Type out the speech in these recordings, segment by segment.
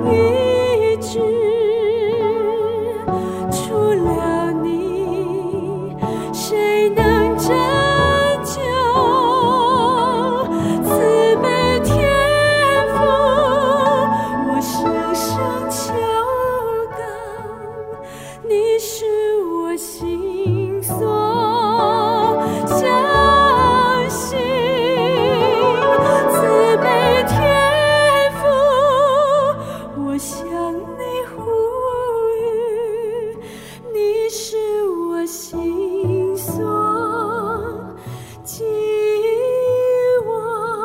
医治？除了你，谁能拯救？慈悲天父，我深深求告，你是我心所相信。慈悲天父，我向你呼吁，你是我心所寄望。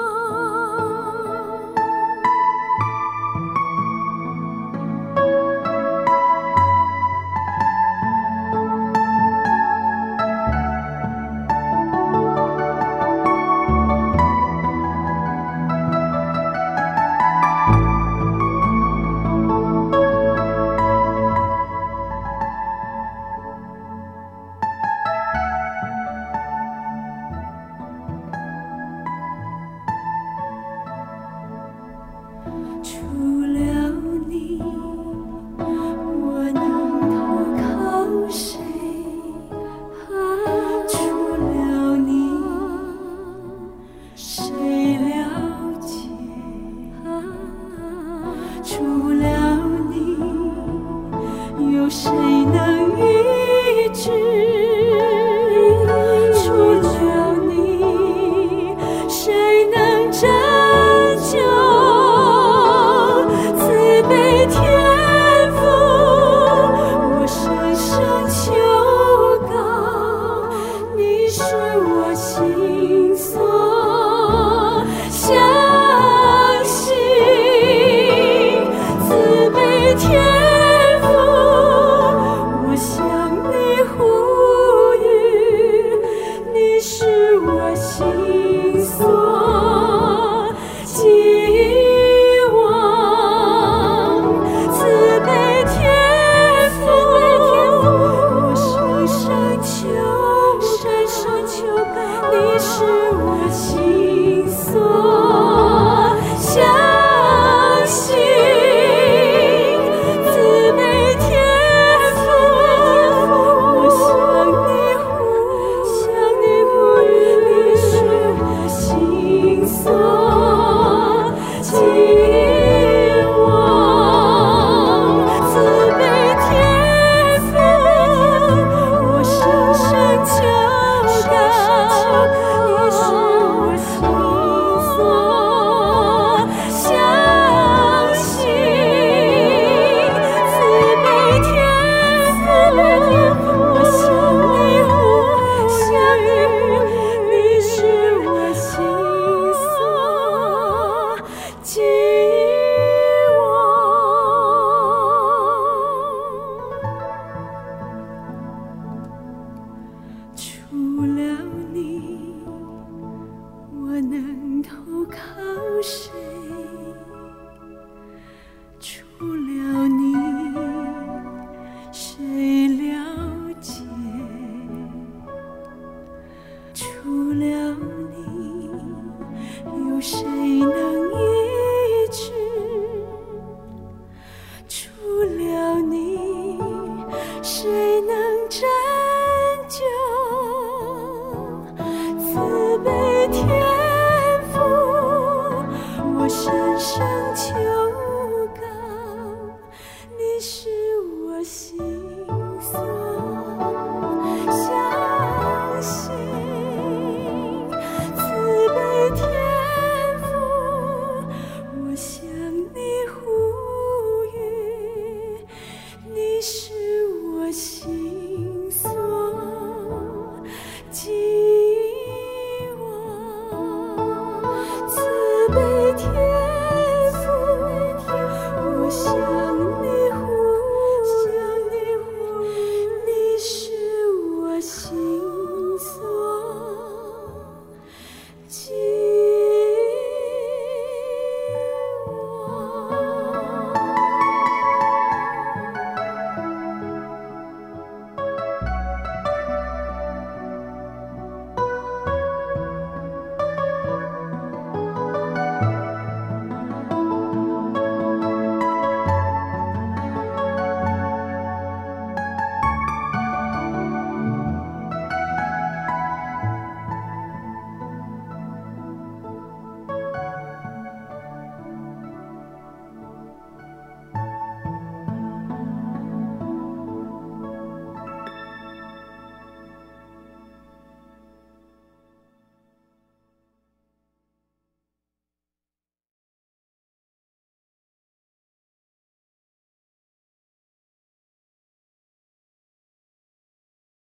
除了你，我能投靠谁？除了你，谁了解？除了你，有谁能医治？除了你，谁能拯救？慈悲天父，我深深求告，你是我心所相信。慈悲天父，我向你呼吁，你是我心所寄望。慈悲天父，我深深求告，你是我心所相信。慈悲天父，我向你呼吁，你是我心所寄望。慈悲天父，我深深求告，你是我心所相信。慈悲天父，我向你相遇，你是我心所寄望。除了你，我能投靠谁？除